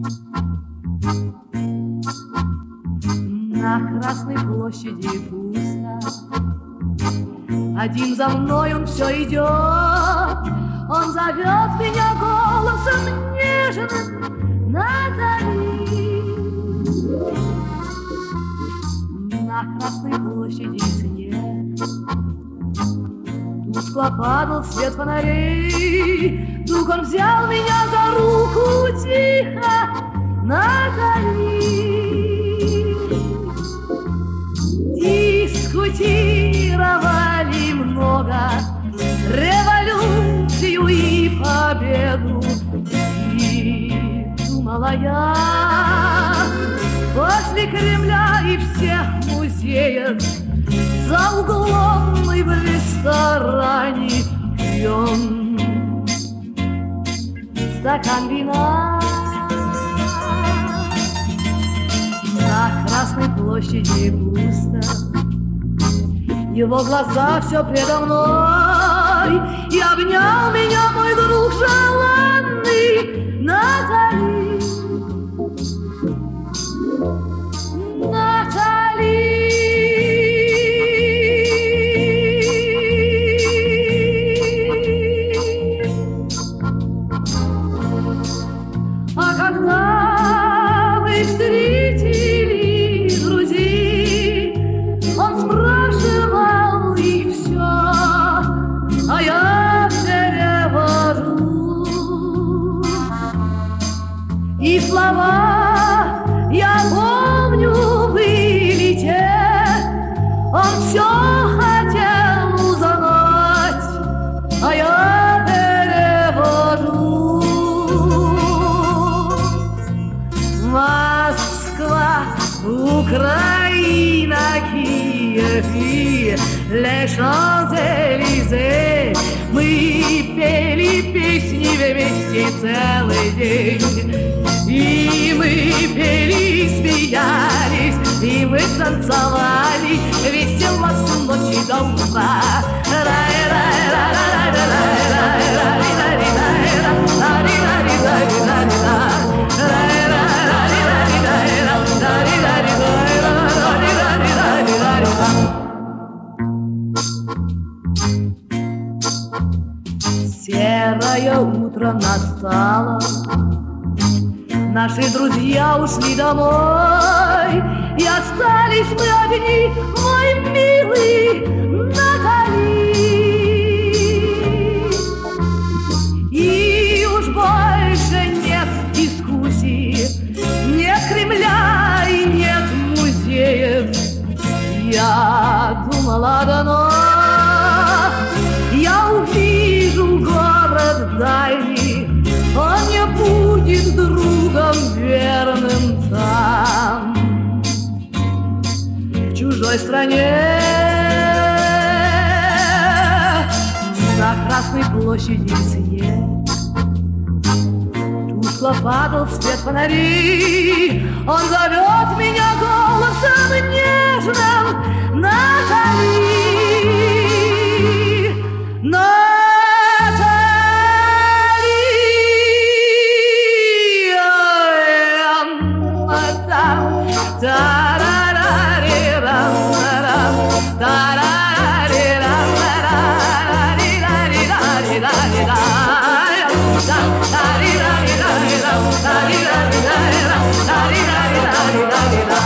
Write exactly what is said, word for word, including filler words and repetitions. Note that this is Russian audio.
На Красной площади пусто. Один за мной он все идет. Он зовет меня голосом нежным: Натали. На Красной площади снег. Тускло падал свет фонарей. Вдруг он взял меня за руку тихо: Натали. Дискутировали много, революцию и победу. И думала я, после Кремля и всех музеев, за углом мы в ресторане пьем стакан вина. На Красной площади пусто. Его глаза все предо мной, и обнял меня мой друг желанный: Натали. Натали. А когда мы встретили друзей, он спрашивал их все, а я перевожу. И слова, я помню, были те. Он все хотел узнать, а я перевожу. Москва, Украина, Киев и Les Champs-Élysées. Мы пели песни вместе целый день. И мы пели, смеялись, и мы танцевали весело с ночи до утра. Серое утро настало. Наши друзья ушли домой, и остались мы одни, мой милый Натали. И уж больше нет дискуссий, нет Кремля и нет музеев. Я думала давно, я увижу город дальний, он не будет другом верным там, в чужой стране. На Красной площади снег. Тускло падал свет фонарей. Он зовет меня голосом нежным: Натали. Da